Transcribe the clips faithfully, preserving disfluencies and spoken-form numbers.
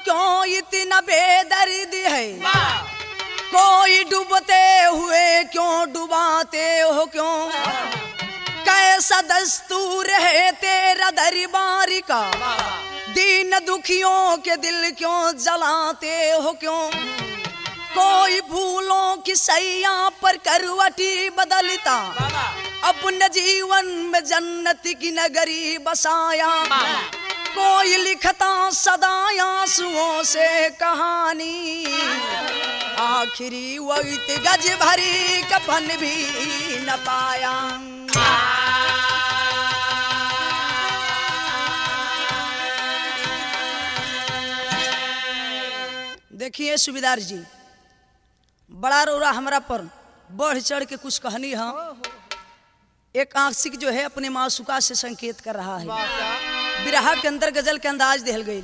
क्यों इतना बेदर्द है, कोई डूबते हुए क्यों डुबाते हो क्यों, कैसा दस्तूर है तेरा दरबार का, दीन दुखियों के दिल क्यों जलाते हो क्यों, कोई फूलों की सैया पर करवटी बदलता, अपने जीवन में जन्नत की नगरी बसाया, कोई लिखता सदा आंसुओं से कहानी, आखिरी वक्त गज भरी कफन भी न पाया। देखिए सूबेदार जी, बड़ा रोरा हमरा पर बढ़ चढ़ के कुछ कहनी है। एक आशिक जो है अपने मासूका से संकेत कर रहा है, बिरहा के अंदर गजल के अंदाज दिहल गई।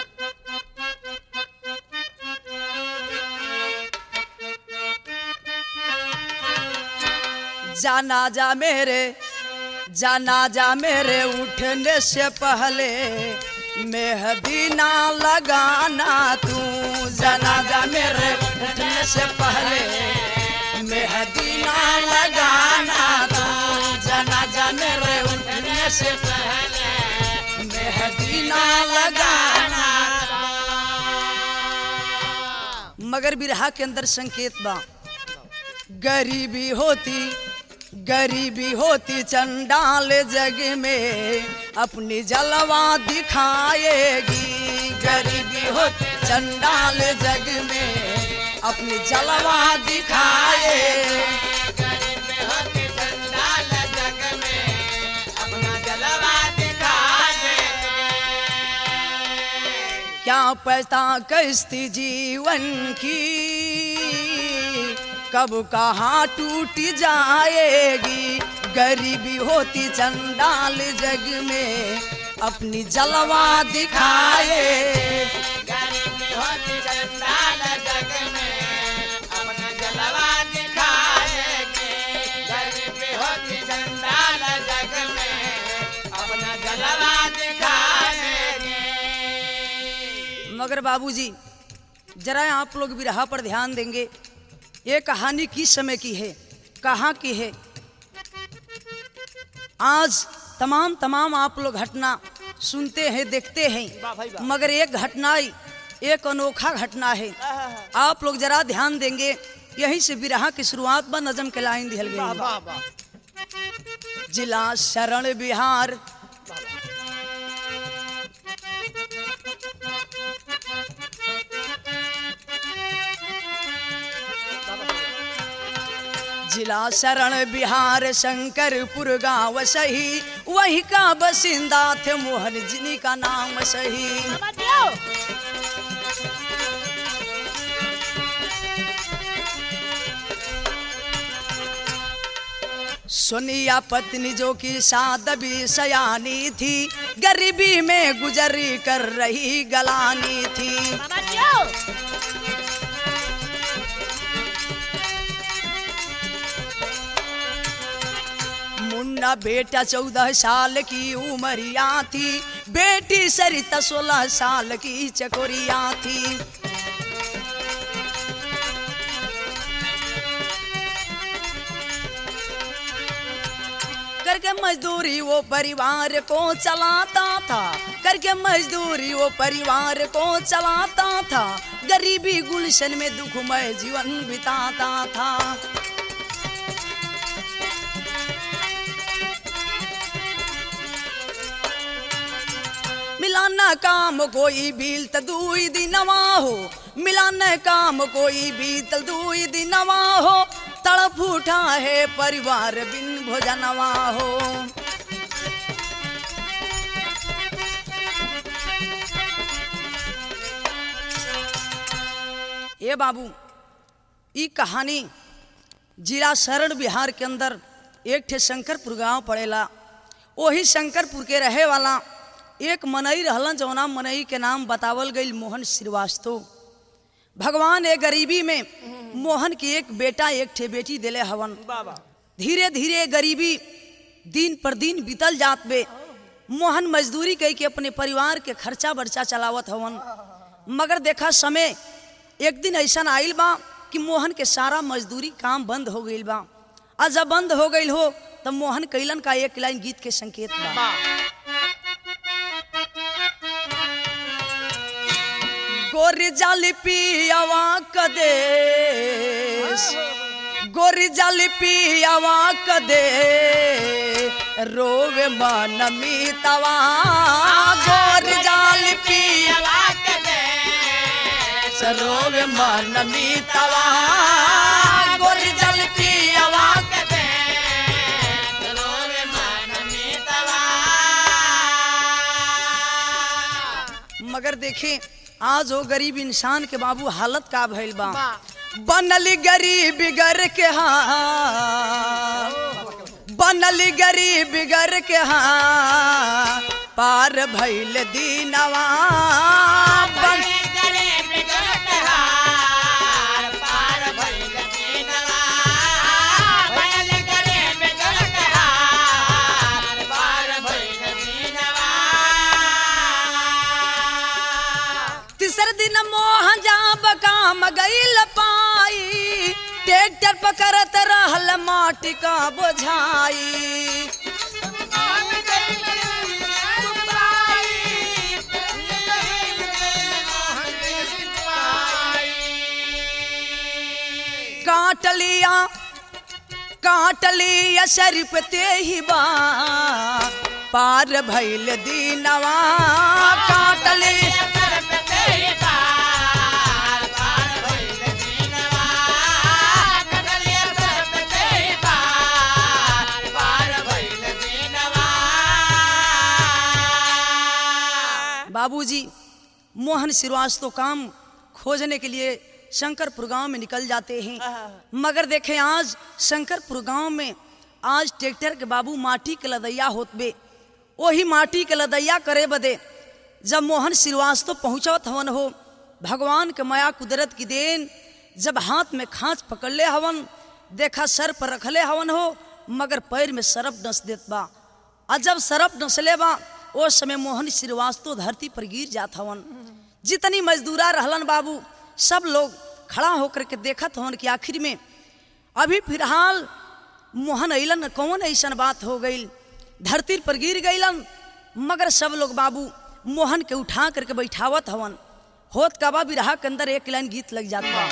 जाना जा मेरे जाना जा मेरे उठने से पहले मेहंदी ना लगाना तू, जाना जा मेरे उठने से पहले मेहंदी ना लगाना तू, जाना जा मेरे उठने से पहले मेहंदी ना लगाना। मगर बिरहा के अंदर संकेत बा, गरीबी होती गरीबी होती चंडाल जग में अपनी जलवा दिखाएगी, गरीबी होती चंडाल जग में अपनी जलवा दिखाएगी, गरीबी होती चंडाल जग में अपना जलवा दिखाएगी। क्या पता कश्ती जीवन की कब कहाँ टूट जाएगी, गरीबी होती चंडाल जग में अपनी जलवा दिखाए, गरीबी होती चंडाल जग में अपना जलवा दिखाएगी, गरीबी होती चंडाल जग में अपना जलवा दिखाएगी। मगर बाबूजी जरा आप लोग बिरहा पर ध्यान देंगे, ये कहानी किस समय की है, कहाँ की है। आज तमाम तमाम आप लोग घटना सुनते हैं देखते हैं, मगर एक घटना एक अनोखा घटना है। आप लोग जरा ध्यान देंगे, यहीं से बिरहा की शुरुआत में नजम के लाइन दिहल गई। जिला शरण बिहार जिला शरण बिहार शंकरपुर गाँव सही, वही का बसिंदा थे मोहन जिनी का नाम सही। सोनिया पत्नी जो की सादबी सयानी थी, गरीबी में गुजरी कर रही गलानी थी। मुन्ना बेटा चौदह साल की उमरिया थी, बेटी सरिता सोलह साल की चकोरिया थी। करके मजदूरी वो परिवार को चलाता था, करके मजदूरी वो परिवार को चलाता था, गरीबी गुलशन में दुखमय जीवन बिताता था। मिलाना काम कोई बीत दुई दिनवा हो, मिलाना काम कोई बीत दुई दिनवा हो, तड़प उठा है परिवार बिन भोजनवा हो। ये बाबू ई कहानी जिला शरण बिहार के अंदर एक ठे शंकरपुर गांव पड़ेला। वही शंकरपुर के रहे वाला एक मनई रहलन, जौना मनई के नाम बतावल गई मोहन श्रीवास्तव। भगवान एक गरीबी में मोहन की एक बेटा एक ठे बेटी दिले हवन। धीरे धीरे गरीबी दिन पर दिन बीतल जात बे। मोहन मजदूरी कई के अपने परिवार के खर्चा बर्चा चलावत हवन। मगर देखा समय एक दिन ऐसा आइल बा कि मोहन के सारा मजदूरी काम बंद हो गई बा। और जब बंद हो गई हो तब मोहन कैलन का एक लाइन गीत के संकेत बा। गोरी जाली पियावा कदेश, गोरी जाली पियावा कदे रोवे मन मीतवा, गोरी जाली पियावा कदे रोवे मन मीतवा, गोरी जाली पियावा कदे रोवे मन मीतवा। मगर देखे आज वो गरीब इंसान के बाबू हालत का भइल बा। बनली गरीब गर के हाँ, बनली गरीब गर के हाँ, पार भइल दीनवा, बनली गरीब गर के हाँ, पार भइल दीनवा, बनली गरीब गर के हाँ, पार भइल दीनवा। तीसरे दिन मोहन जाब काम गइल पाई, ट्रैक्टर पकड़त रहल माटी का बोझाई। काट लिया काट लिया शरीफ ते ही बा, पार भइल दीनवा, काट लिया बाबूजी। मोहन श्रीवास्तव काम खोजने के लिए शंकरपुर गांव में निकल जाते हैं। मगर देखें आज शंकरपुर गांव में आज ट्रैक्टर के बाबू माटी के लदैया होत बे, वही माटी के लदैया करे बदे जब मोहन श्रीवास्तव पहुँचत हवन हो, भगवान के माया कुदरत की देन, जब हाथ में खांच पकड़ले हवन, देखा सर पर रखले हवन हो, मगर पैर में सरप डस देत बा। और जब सरप डसले बा उस समय मोहन श्रीवास्तव धरती पर गिर जात हवन। जितनी मजदूरा रहलन बाबू सब लोग खड़ा होकर के देखत हवन कि आखिर में अभी फिलहाल मोहन अइलन, कौन ऐसा बात हो गई, धरती पर गिर गइलन। मगर सब लोग बाबू मोहन के उठा करके बैठावत हवन। होत का बा बिरहा के अंदर एक लाइन गीत लग जाता।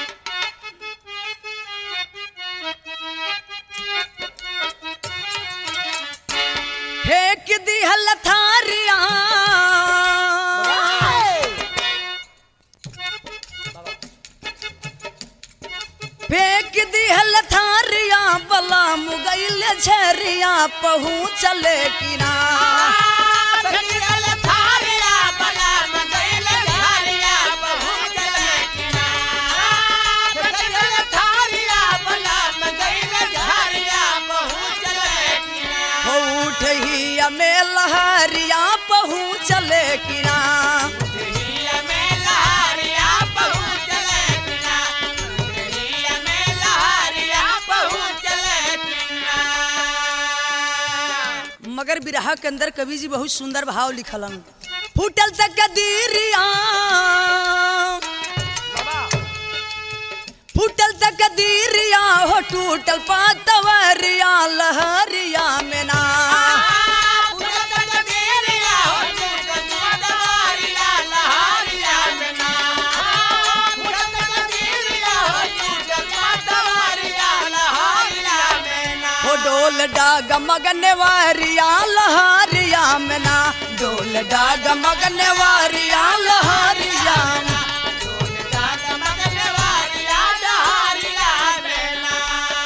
फेंक दिहल थारिया, फेंक दिहल थारिया, बला मुगैल झरिया पहुँचले किना, में लहरिया पहुँचले किना, मगर बिरहा के अंदर कवि जी बहुत सुंदर भाव लिखलन। फूटल तक कदीरिया, फूटल तक कदीरिया हो, टूटल पातवरिया लहरिया में ना, डोल डाग मगने वारिया लहरिया में ना, डोल डाग मगने वारिया लहरिया, डोल डाग मगने वारिया लहरिया में ना।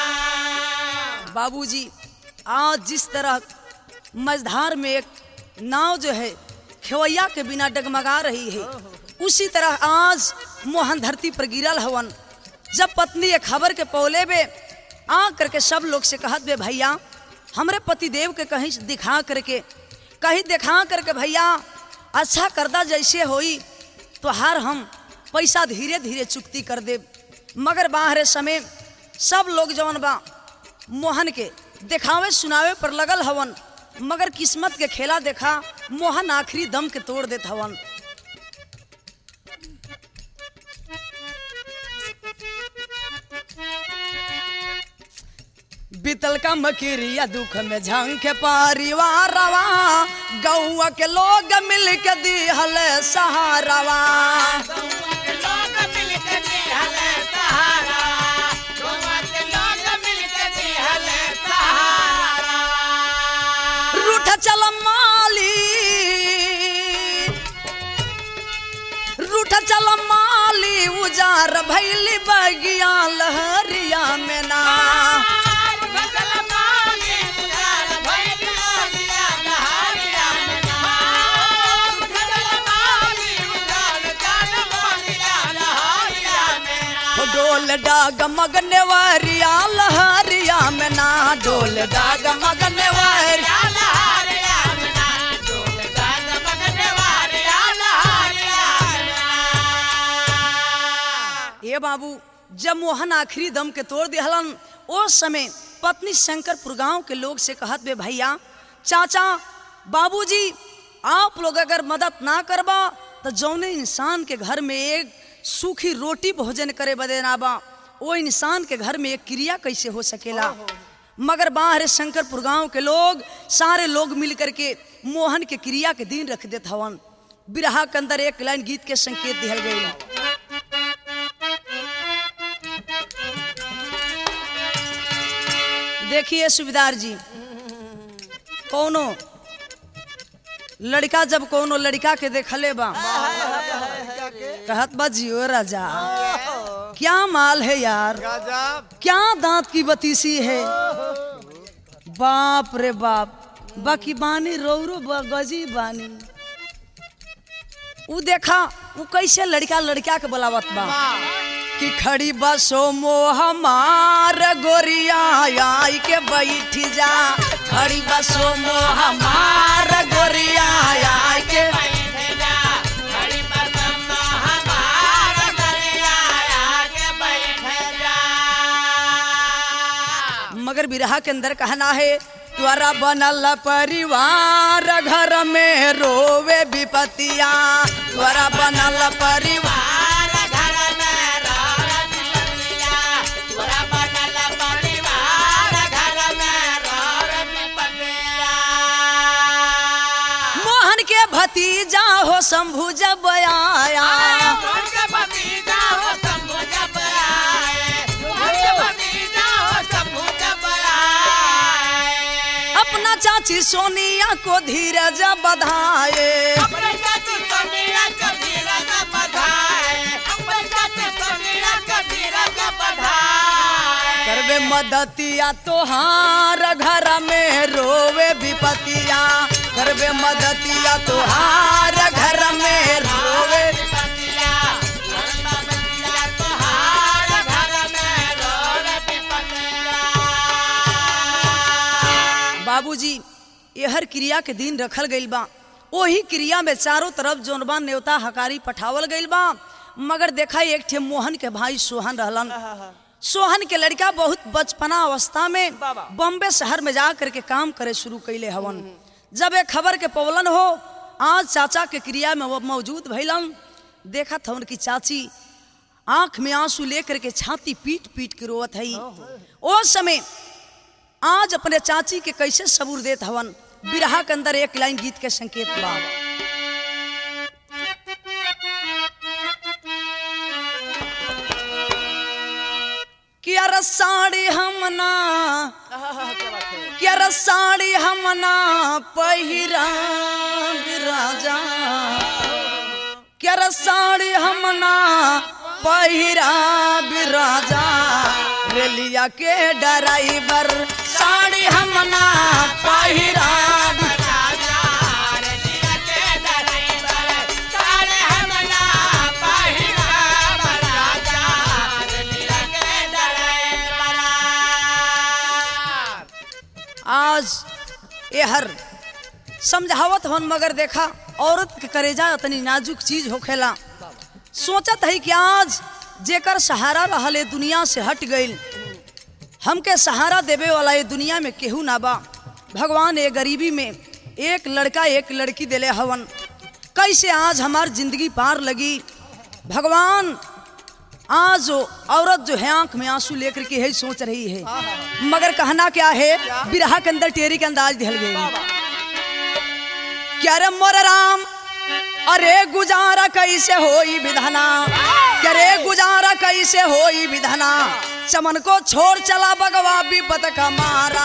बाबूजी आज जिस तरह मझधार में एक नाव जो है खेवैया के बिना डगमगा रही है, उसी तरह आज मोहन धरती पर गिरल हवन। जब पत्नी ये खबर के पौले बे आ करके सब लोग से कहत बे, भैया हमरे पति देव के कहीं दिखा करके कहीं दिखा करके भैया अच्छा करदा, जैसे होई तो हर हम पैसा धीरे धीरे चुकती कर दे। मगर बाहर समय सब लोग जवन बा मोहन के दिखावे सुनावे पर लगल हवन। मगर किस्मत के खेला देखा मोहन आखिरी दम के तोड़ देत हवन। बीतल का मकीरिया दुख में झंखे परिवारवा गौवा के लोग मिल के दिहल सहारवा रूठ चल माली रूठ चल माली उजार भैली बगिया लहरिया में ना डोल डाग मगने वारिया लहरिया में ना डोल डाग मगने वारिया लहरिया में ना डोल डाग मगने वारिया लहरिया में ना। ये बाबू जब मोहन आखिरी दम के तोड़ दिहलन उस समय पत्नी शंकरपुर गांव के लोग से कहत बे भैया चाचा बाबूजी आप लोग अगर मदद ना करबा तो जौने इंसान के घर में एक सूखी रोटी भोजन करे बदे ना बा वो इंसान के घर में एक क्रिया कैसे हो सकेला। मगर बाहर शंकरपुर गांव के लोग सारे लोग मिल करके मोहन के क्रिया के दिन रख देत हवन। बिरहा के अंदर एक लाइन गीत के संकेत दिहल गई। देखिए सुबेदार जी कोनो लड़का जब कोनो लड़का के देखले बा कहत बा जियो राजा क्या माल है यार क्या दांत की बतीसी है बाप रे बाप बाकी बानी रोरो गजी बानी उ देखा वो कैसे लड़का लड़का के बुलावत बा कि खड़ी बसो मोह मार गोरिया आई के बैठी जा खड़ी बसो मोह मार गोरिया आई के बैठी जा खड़ी बसो मोह मार गोरिया आई के बैठी जा। मगर बिरहा के अंदर कहना है त्वरा बनल परिवार घर में रोवे विपतिया त्वरा बनल परिवार भतीजा हो शंभु जब आया अपना चाची सोनिया को धीरज बधाए करवे मदतिया तोहार घर में रोवे विपतिया करवे मदतिया तोहार घर में रोवे विपतिया तोहार घर में रोवे विपतिया। बाबूजी यहर क्रिया के दिन रखल गइल बा वही क्रिया में चारों तरफ जोनबा न्योता हकारी पठावल गइल बा। मगर देखा एक ठे मोहन के भाई सोहन रहलन। सोहन के लड़का बहुत बचपना अवस्था में बॉम्बे शहर में जा करके काम करे शुरू कैले हवन। जब एक खबर के पवलन हो आज चाचा के क्रिया में वो मौजूद भैलन देखा था उनकी चाची आंख में आंसू लेकर के छाती पीट पीट के रोवत है। ओ समय आज अपने चाची के कैसे सबूर देत हवन। बिरहा के अंदर एक लाइन गीत के संकेत बा क्या रसाड़ी हमना क्या रसाड़ी हमना पहिरा राजा क्या रसाड़ी हमना पहिरा राजा रेलिया के ड्राइवर साड़ी हमना पहिरा आज ये हर समझावत हन। मगर देखा औरत के करेजा इतनी नाजुक चीज होखेला। सोचत है कि आज जेकर सहारा रहले दुनिया से हट गईल हमके सहारा देवे वाला ये दुनिया में केहू ना बा। भगवान ये गरीबी में एक लड़का एक लड़की देले हवन। कैसे आज हमार जिंदगी पार लगी। भगवान आज वो औरत जो है आंख में आंसू लेकर के यही सोच रही है, मगर कहना क्या है, बिरहा के अंदर टेरी के अंदाज दिहल गई। क्या रे मोर राम, अरे गुजारा कैसे होई विधाना, क्या रे गुजारा कैसे होई विधाना, चमन को छोड़ चला भगवा विपत का मारा।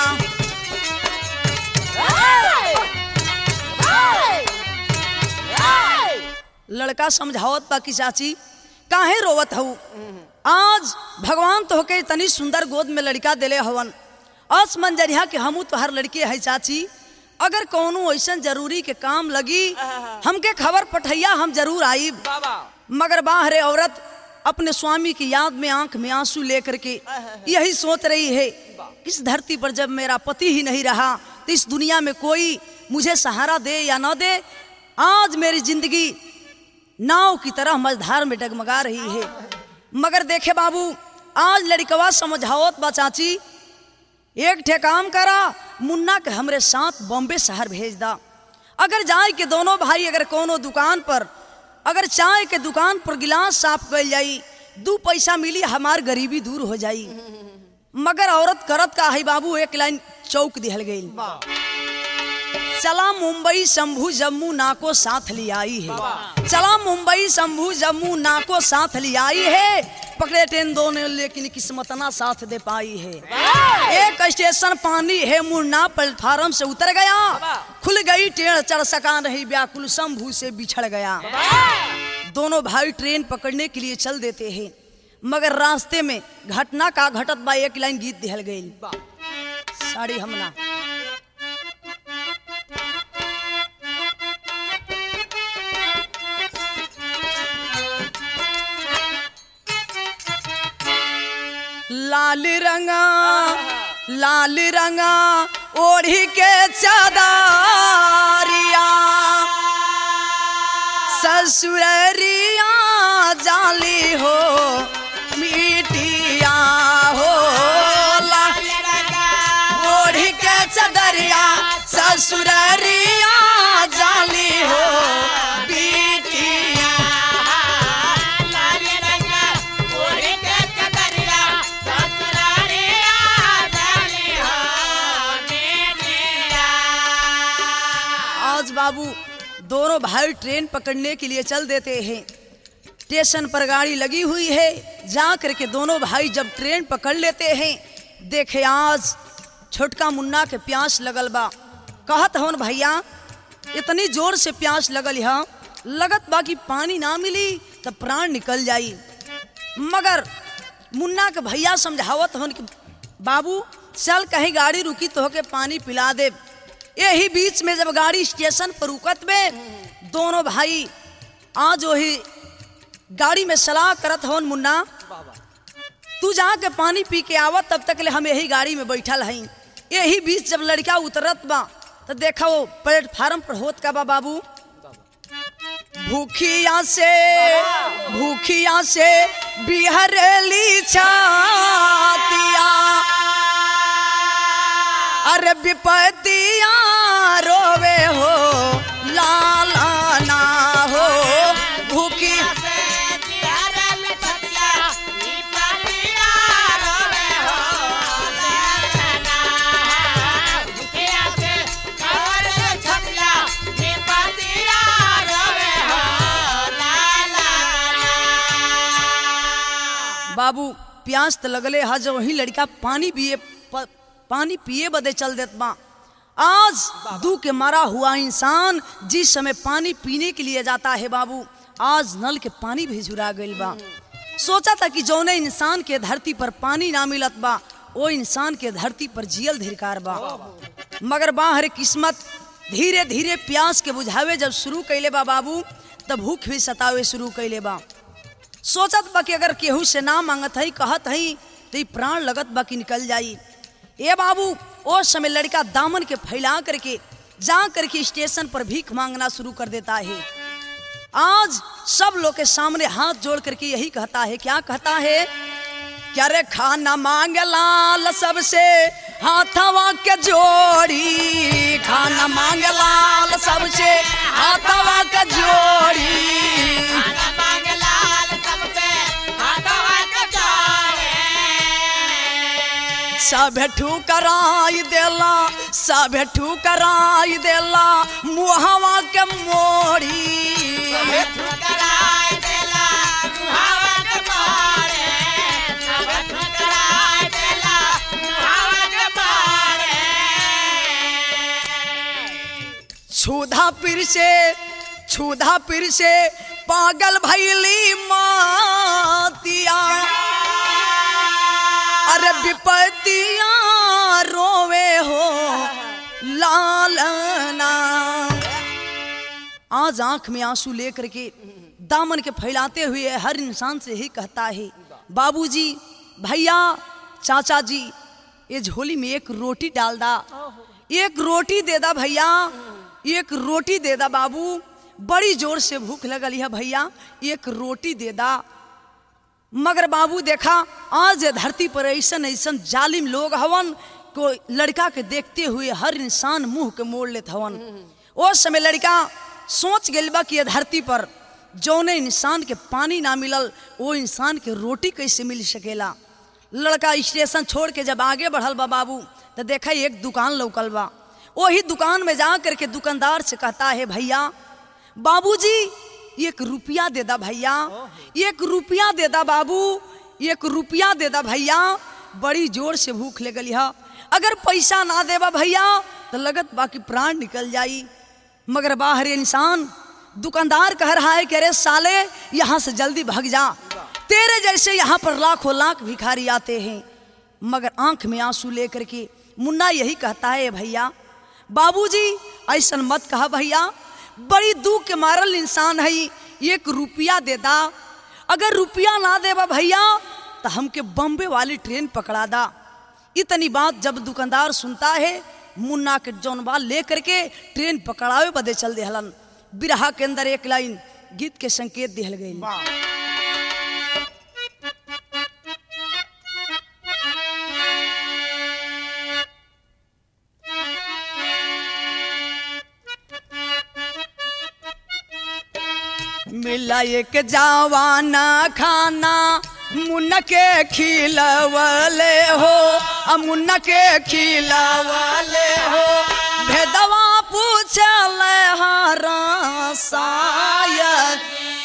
लड़का समझावत बा कि चाची काहे रोवत हूँ, आज भगवान तो के तनी सुंदर गोद में लड़का दिले हवन, अस मंजरिया के हमू तो हर लड़के है चाची, अगर कौनो ऐसा जरूरी के काम लगी हमके खबर पठैया, हम जरूर आई। मगर बाहरे औरत अपने स्वामी की याद में आंख में आंसू लेकर के यही सोच रही है, इस धरती पर जब मेरा पति ही नहीं रहा तो इस दुनिया में कोई मुझे सहारा दे या ना दे। आज मेरी जिंदगी नाव की तरह मझधार में डगमगा रही है। मगर देखे बाबू, आज लड़कवा समझावत बा चाची, एक ठे काम करा, मुन्ना के हमरे साथ बॉम्बे शहर भेज दा। अगर जाए के दोनों भाई अगर कोनो दुकान पर अगर चाय के दुकान पर गिलास साफ कर जाई, दो पैसा मिली, हमार गरीबी दूर हो जाई। मगर औरत करत का है बाबू, एक लाइन चौक दिहल गई, चला मुंबई शंभू जम्मू नाको साथ ले आई है, चला मुंबई शंभू जम्मू नाको साथ ले आई है, पकड़े ट्रेन दोनों लेकिन किस्मत ना साथ दे पाई है। एक स्टेशन पानी है, मुन्ना प्लेटफार्म से उतर गया, खुल गई ट्रेन, चढ़ सका नहीं, व्याकुल शंभू से बिछड़ गया। दोनों भाई ट्रेन पकड़ने के लिए चल देते हैं, मगर रास्ते में घटना का घटत बा, एक लाइन गीत दिहल गई, साड़ी हमना लाल रंगा लाल रंगा ओढ़ी के चादरिया, ससुररिया जाली हो मिटिया हो, लाल रंगा ओढ़ी के चादरिया, ससुररिया जाली हो बिटिया। बाबू दोनों भाई ट्रेन पकड़ने के लिए चल देते हैं, स्टेशन पर गाड़ी लगी हुई है, जा करके दोनों भाई जब ट्रेन पकड़ लेते हैं, देखे आज छोटका मुन्ना के प्यास लगल बा, कहत हवन भैया इतनी जोर से प्यास लगल है, लगत बा कि पानी ना मिली तो प्राण निकल जाई। मगर मुन्ना के भैया समझावत हवन कि बाबू चल कहीं गाड़ी रुकी तो होके पानी पिला दे। यही बीच में जब गाड़ी स्टेशन पर रुकत में, दोनों भाई आज वही गाड़ी में सलाह करत हवन, मुन्ना तू जाके पानी पी के आवत, तब तक ले हम यही गाड़ी में बैठल हई। यही बीच जब लड़का उतरत बा तो देखा वो प्लेटफार्म पर होत का बा बाबू, भूखिया से भूखिया से बिहरेली छातिया, अरे विपतिया रोवे हो लाला ना हो, भूखी बाबू प्यास तो लगले हा, जो वही लड़का पानी पिए प, पानी पिए बदे चल देत बा। आज दू के मारा हुआ इंसान जिस समय पानी पीने के लिए जाता है बाबू, आज नल के पानी भी झुरा गइल बा। सोचा था कि जौने इंसान के धरती पर पानी ना मिलत बा, वो इंसान के धरती पर जियल धिरकार बा। मगर बाहर किस्मत धीरे धीरे प्यास के बुझावे जब शुरू कैले बा बाबू, तब भूख भी सतावे शुरू कैले बा। सोचत बा कि अगर केहू से ना मांगत है कहत है तो प्राण लगत बा कि निकल जाई। ए बाबू ओ समय लड़का दामन के फैला करके जा करके स्टेशन पर भीख मांगना शुरू कर देता है। आज सब लोग के सामने हाथ जोड़ करके यही कहता है, क्या कहता है, क्या रे खाना मांगे लाल सबसे हाथवा के जोड़ी, खाना मांगे लाल सबसे हाथवा के जोड़ी, खाना मांगे लाल सबसे हाथवा सब ठुकराई देला सब ठुकराई देला मुहवा के मोड़ी छुधा पीर से छुधा पीर से पागल भैली मातिया अरे विपतिया रोवे हो लालना। आज आंख में आंसू लेकर के दामन के फैलाते हुए हर इंसान से ही कहता है बाबूजी भैया चाचा जी ये झोली में एक रोटी डाल दा एक रोटी दे दा भैया एक रोटी दे दा बाबू बड़ी जोर से भूख लगल है भैया एक रोटी दे दा। मगर बाबू देखा आज धरती पर ऐसा ऐसा जालिम लोग हवन को लड़का के देखते हुए हर इंसान मुंह के मोड़ लेत हवन। उस समय लड़का सोच गइल बा कि धरती पर जौने इंसान के पानी ना मिलल वो इंसान के रोटी कैसे मिल सकेला। लड़का स्टेशन छोड़ के जब आगे बढ़ल बा बाबू तो देखा एक दुकान लौकल बा। वही दुकान में जा करके दुकानदार से कहता है भैया बाबूजी एक रुपया दे दा भैया एक रुपया दे दा बाबू एक रुपया दे दा भैया बड़ी जोर से भूख लगल है अगर पैसा ना देबा भैया तो लगत बाकी प्राण निकल जाई। मगर बाहर इंसान दुकानदार कह रहा है कि अरे साले यहाँ से जल्दी भाग जा तेरे जैसे यहाँ पर लाखों लाख भिखारी आते हैं। मगर आंख में आंसू लेकर के मुन्ना यही कहता है भैया बाबूजी ऐसा मत कहा भैया बड़ी दुख के मारल इंसान है एक रुपया दे दा अगर रुपया ना देबा भैया तो हमके बम्बे वाली ट्रेन पकड़ा दा। इतनी बात जब दुकानदार सुनता है मुन्ना के जौनबा लेकर के ट्रेन पकड़ावे बदे चल देहलन। बिरहा के अंदर एक लाइन गीत के संकेत दिहल गई मिला एक जवाना खाना मुन्ना के खिलवले हो मुन्ना के खिलवले हो भेदवा पूछल हरा शायद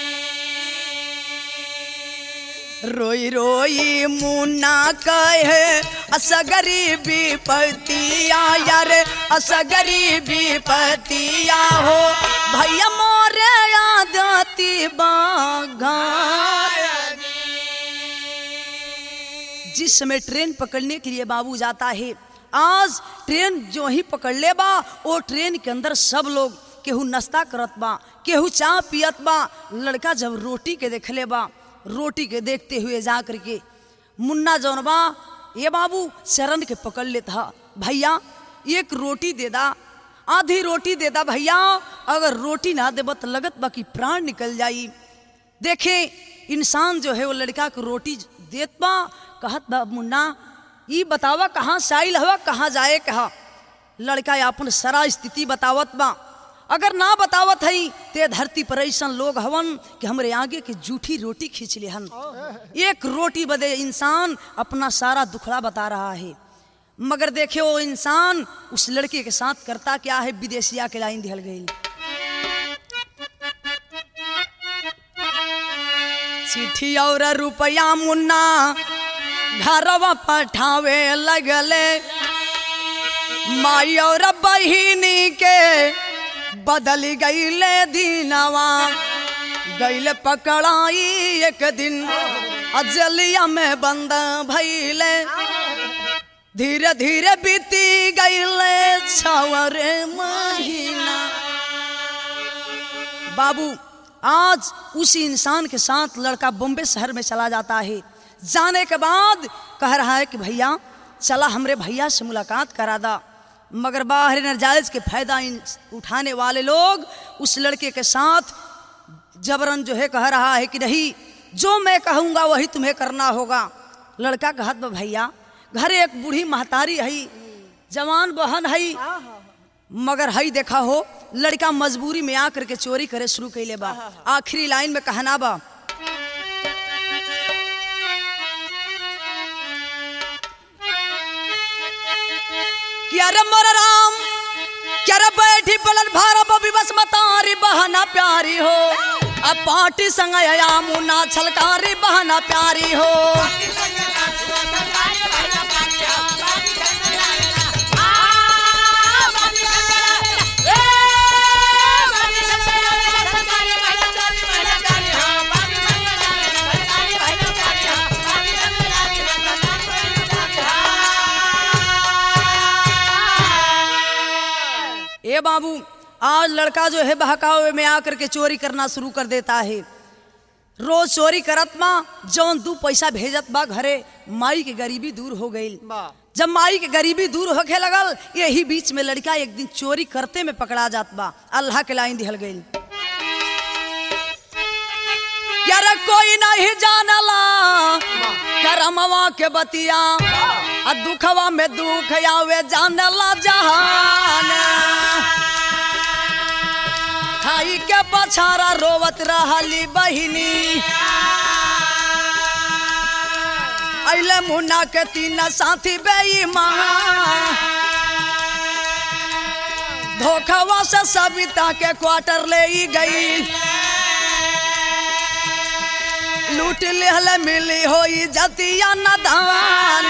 रोई रोई मुन्ना कहे असगरी विपतिया यार असगरी विपतिया हो भैया मोरे आदती बागा। जिस समय ट्रेन पकड़ने के लिए बाबू जाता है आज ट्रेन जो ही पकड़ ले बा वो ट्रेन के अंदर सब लोग केहू नाश्ता करत बा केहू चाय पियत बा। लड़का जब रोटी के देख ले बा रोटी के देखते हुए जा करके मुन्ना जौन बा ये बाबू शरण के पकड़ लेता भैया एक रोटी दे दा आधी रोटी दे दा भैया अगर रोटी ना देबा तो लगत बा कि प्राण निकल जाई। देखे इंसान जो है वो लड़का को रोटी देत बा कहत बा मुन्ना ये बतावा कहाँ से आइल हवा कहाँ जाए कहा। लड़का अपन सारा स्थिति बतावत बा अगर ना बतावत है ते धरती पर ऐसा लोग हवन कि हमरे आगे की जूठी रोटी खींच ले हन। एक रोटी बदे इंसान अपना सारा दुखड़ा बता रहा है। मगर देखे वो इंसान उस लड़के के साथ करता क्या है विदेशिया के लाइन दिहल गई। चिट्ठी और रुपया मुन्ना घरवा पठावे लगले माई और बहिनी के बदल गईले दीनवा गईले पकड़ाई एक दिन अजलिया में बंद भइले धीरे धीरे बीती गईले छवर महीना। बाबू आज उसी इंसान के साथ लड़का बॉम्बे शहर में चला जाता है। जाने के बाद कह रहा है कि भैया चला हमरे भैया से मुलाकात करा दा। मगर बाहर नाजायज के फायदा उठाने वाले लोग उस लड़के के साथ जबरन जो है कह रहा है कि नहीं जो मैं कहूँगा वही तुम्हें करना होगा। लड़का कहत बा भैया घर एक बूढ़ी महतारी है जवान बहन है मगर हई देखा हो लड़का मजबूरी में आकर के चोरी करे शुरू कैले बा। आखिरी लाइन में कहना बा कि अरे मोर राम क्या रे बैठी पलट भार बबी बस मतारी बहना प्यारी हो अब पार्टी संग आया मुन्ना छलकारी बहना प्यारी हो ए बाबू आज लड़का जो है बहकावे में आकर के चोरी करना शुरू कर देता है। रोज चोरी करत माँ जौन दू पैसा भेजत बा घरे माई के गरीबी दूर हो गई। जब माई के गरीबी दूर होके लगल यही बीच में लड़का एक दिन चोरी करते में पकड़ा जात बा। अल्लाह के लाइन दिहल गई क्या रे कोई नहीं जानला करमवा के बतिया आ दुखवा में दुख आवे जानला जहान खाई के पछारा रोवत रहली बहिनी अइले मुन्ना के तीन साथी बेईमान धोखवा से सविता के क्वार्टर ले गई लूट लेहल मिली होई जतिया नदान।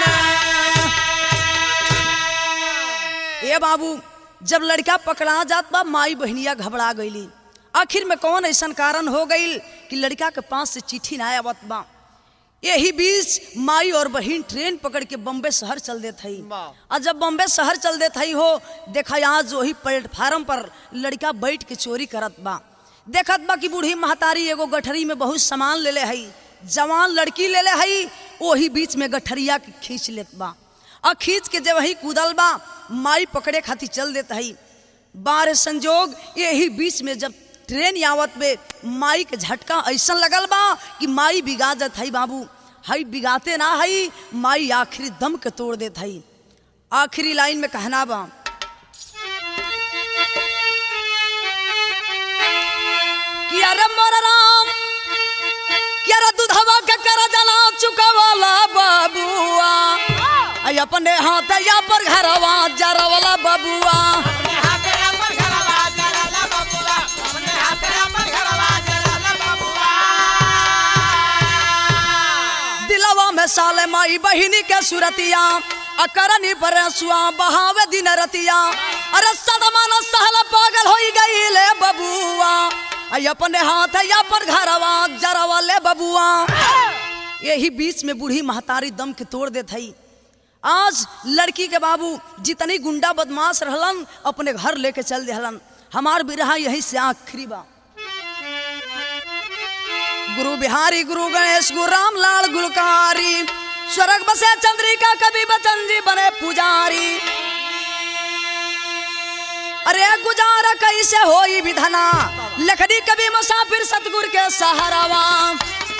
ए बाबू जब लड़का पकड़ा जात बा माई बहनिया घबरा गईली। आखिर में कौन ऐसा कारण हो गई कि लड़का के पास से चिट्ठी ना आवत बा। यही बीच माई और बहन ट्रेन पकड़ के बम्बे शहर चल देत हई। और जब बम्बे शहर चल देत हई हो देखा यहाँ जो ही प्लेटफार्म पर लड़का बैठ के चोरी करत बा। देखत बा कि बूढ़ी महतारी एगो गठरी में बहुत सामान ले ले हई जवान लड़की ले ले हई वही बीच में गठरिया के खींच लेत बा और खींच के जब वही कूदल बा माई पकड़े खातिर चल देत हई। बार संजोग यही बीच में जब ट्रेन आवत में माई के झटका ऐसा लगल बा कि माई बिगा जात हई। बाबू हई बिगाते ना हई माई आखिरी दम के तोड़ देत हई। आखिरी लाइन में कहना बा कि अरे मोर राम क्या रे दूधवा के कर जना चुकावाला बाबुआ आई अपने हाथ या पर घरवा जरवाला बाबुआ दिलवा में साले माई बहिनी के सुरतिया अकरनी पर सुआ बहावे दिन रतिया अरे सदमा न सहल पागल हो गई ले बबुआ आई अपने हाथ या पर घरवा जरवा ले बबुआ। यही बीच में बूढ़ी महतारी दम के तोड़ देत हई। आज लड़की के बाबू जितनी गुंडा बदमाश रहलन अपने घर लेके चल देहलन। हमार बिरहा यही से आखिरी बा। गुरु बिहारी गुरु गणेश गुरु राम लाल गुलकारी स्वर्ग बसे चंद्रिका कवि बचन जी बने पुजारी अरे गुजारा कैसे होई विधना लखड़ी कभी मुसाफिर सतगुर के सहारावा।